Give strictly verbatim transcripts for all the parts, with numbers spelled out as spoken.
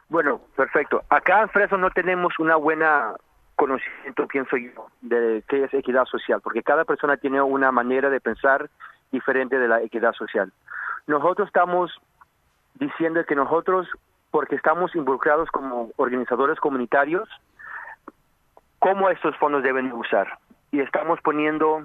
Bueno, perfecto. Acá en Fresno no tenemos una buena conocimiento, pienso yo, de qué es equidad social, porque cada persona tiene una manera de pensar diferente de la equidad social. Nosotros estamos diciendo que nosotros, porque estamos involucrados como organizadores comunitarios, cómo estos fondos deben usar. Y estamos poniendo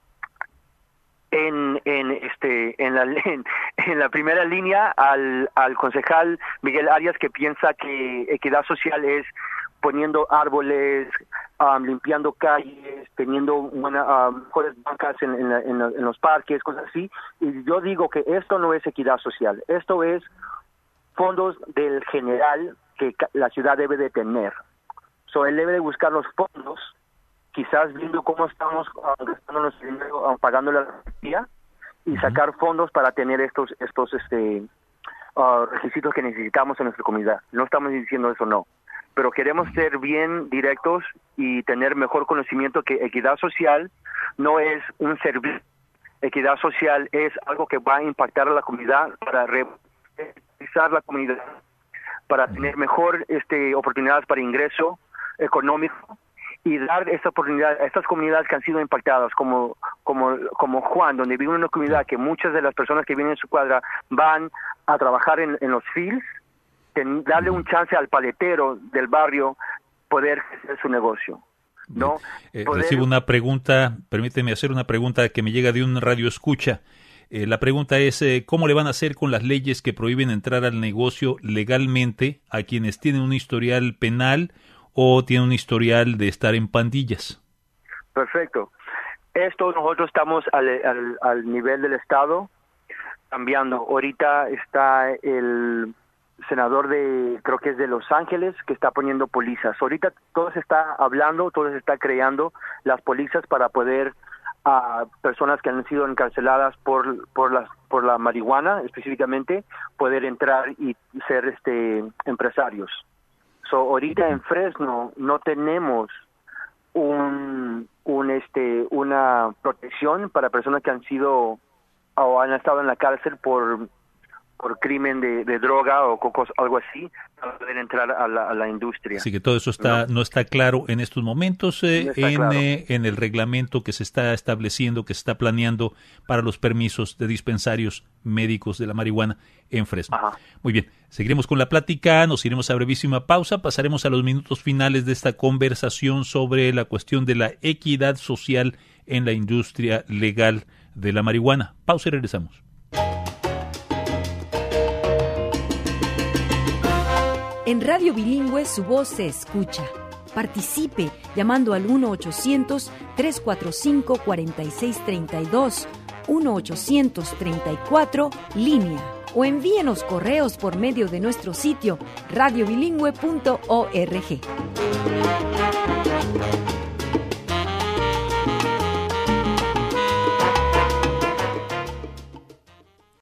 en en este en la en, en la primera línea al al concejal Miguel Arias, que piensa que equidad social es poniendo árboles, um, limpiando calles, teniendo una, um, mejores bancas en, en, la, en, la, en los parques, cosas así. Y yo digo que esto no es equidad social, esto es fondos del general que la ciudad debe de tener. So, él debe de buscar los fondos, quizás viendo cómo estamos uh, gastando nuestro dinero, uh, pagando la energía, y uh-huh. sacar fondos para tener estos estos este uh, requisitos que necesitamos en nuestra comunidad. No estamos diciendo eso, no. Pero queremos ser bien directos y tener mejor conocimiento que equidad social no es un servicio. Equidad social es algo que va a impactar a la comunidad para revitalizar la comunidad, para tener mejor este oportunidades para ingreso económico y dar esta oportunidad a estas comunidades que han sido impactadas, como como como Juan, donde vive una comunidad que muchas de las personas que viven en su cuadra van a trabajar en, en los fields, ten, darle un chance al paletero del barrio poder hacer su negocio. ¿No? Eh, poder... Recibo una pregunta, permíteme hacer una pregunta que me llega de un radio escucha. Eh, la pregunta es, eh, ¿cómo le van a hacer con las leyes que prohíben entrar al negocio legalmente a quienes tienen un historial penal o tienen un historial de estar en pandillas? Perfecto. Esto nosotros estamos al, al, al nivel del Estado cambiando. Ahorita está el senador de, creo que es de Los Ángeles, que está poniendo pólizas. Ahorita todo se está hablando, todo se está creando las pólizas para poder a personas que han sido encarceladas por por las por la marihuana específicamente poder entrar y ser este empresarios. So, ahorita en Fresno no tenemos un un este una protección para personas que han sido o han estado en la cárcel por por crimen de, de droga o cocos, algo así, para poder entrar a la, a la industria. Así que todo eso está no, no está claro en estos momentos eh, no en, claro. eh, en el reglamento que se está estableciendo, que se está planeando para los permisos de dispensarios médicos de la marihuana en Fresno. Ajá. Muy bien, seguiremos con la plática, nos iremos a brevísima pausa, pasaremos a los minutos finales de esta conversación sobre la cuestión de la equidad social en la industria legal de la marihuana. Pausa y regresamos. En Radio Bilingüe su voz se escucha. Participe llamando al uno ochocientos, tres cuatro cinco, cuatro seis tres dos, uno ochocientos treinta y cuatro, línea, o envíenos correos por medio de nuestro sitio radio bilingüe punto org.